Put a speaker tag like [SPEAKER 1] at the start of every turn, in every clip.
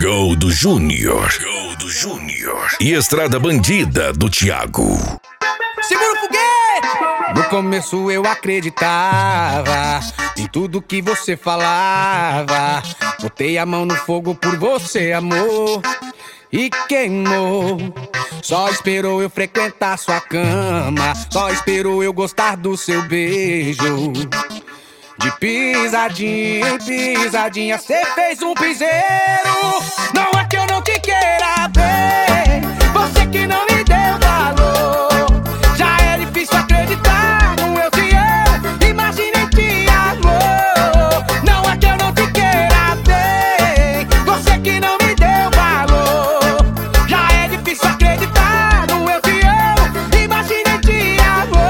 [SPEAKER 1] Gol do Júnior. E Estrada Bandida do Thiago.
[SPEAKER 2] Segura o foguete! No começo eu acreditava em tudo que você falava. Botei a mão no fogo por você, amor, e queimou. Só esperou eu frequentar sua cama, só esperou eu gostar do seu beijo. De pisadinha em pisadinha cê fez um piseiro. Não é que eu não te queira bem, você que não me deu valor. Já é difícil acreditar no eu que eu imaginei te amor. Não é que eu não te queira bem, você que não me deu valor. Já é difícil acreditar no eu que eu imaginei te amor.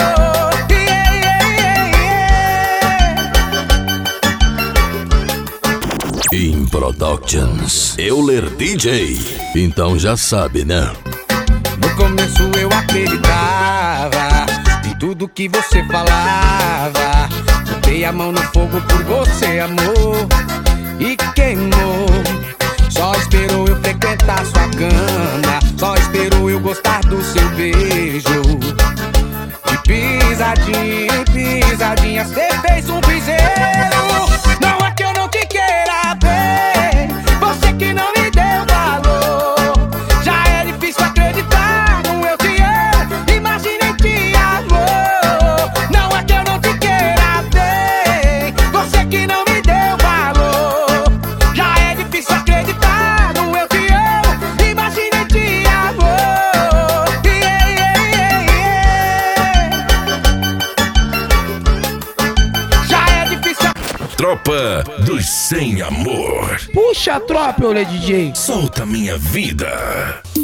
[SPEAKER 1] In Productions, Euler DJ. Então já sabe, né?
[SPEAKER 2] No começo eu acreditava em tudo que você falava. Botei a mão no fogo por você, amor, e queimou. Só esperou eu frequentar sua cama, só esperou eu gostar do seu beijo. De pisadinha em pisadinha cê fez um piseiro. Não é que eu não te queira bem, você que não me deu valor. Já é difícil acreditar no eu que eu imaginei te amor. Não é que eu não te queira bem, você que não me deu valor. Já é difícil acreditar no eu que eu imaginei te amor. Já é difícil.
[SPEAKER 1] Tropa dos Sem Amor.
[SPEAKER 3] Puxa a tropa, olha DJ.
[SPEAKER 1] Solta minha vida.